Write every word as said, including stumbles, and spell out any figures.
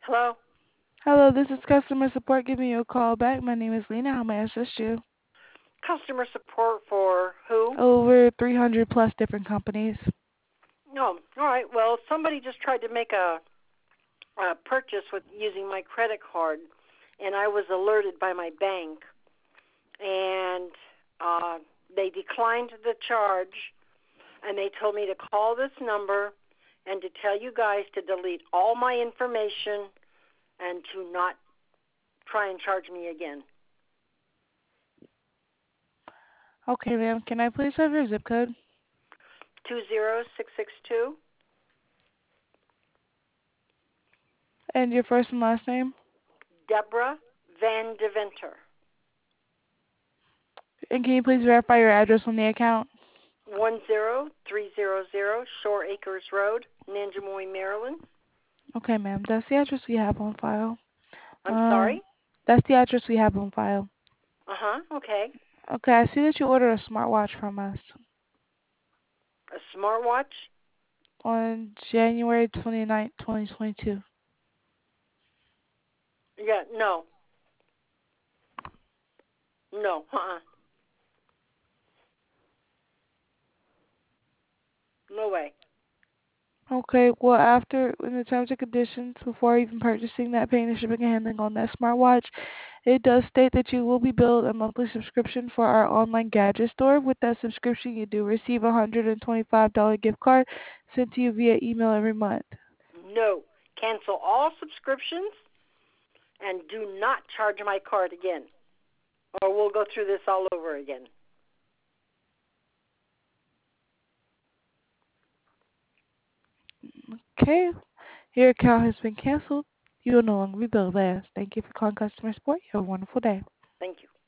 Hello? Hello, this is customer support giving you a call back. My name is Lena. How may I assist you? Customer support for who? Over three hundred plus different companies. No. All right. Well, somebody just tried to make a, a purchase with using my credit card, and I was alerted by my bank, and uh, they declined the charge, and they told me to call this number and to tell you guys to delete all my information and to not try and charge me again. Okay, ma'am. Can I please have your zip code Two zero six six two. and your first and last name? Deborah Van Deventer. And can you please verify your address on the account? One zero three zero zero Shore Acres Road, Nanjemoy, Maryland. Okay, ma'am. That's the address we have on file. I'm Um, sorry? that's the address we have on file. Uh-huh, okay. Okay, I see that you ordered a smartwatch from us A smartwatch? on January twenty-ninth, twenty twenty-two. Yeah, no. No, uh-uh. No way. Okay, well, after in the terms and conditions, before even purchasing that paying and shipping and handling on that smartwatch, it does state that you will be billed a monthly subscription for our online gadget store. With that subscription, you do receive a one hundred twenty-five dollars gift card sent to you via email every month. No. Cancel all subscriptions and do not charge my card again. Or we'll go through this all over again. Okay, your account has been canceled. You will no longer be billed as. Thank you for calling customer support. You have a wonderful day. Thank you.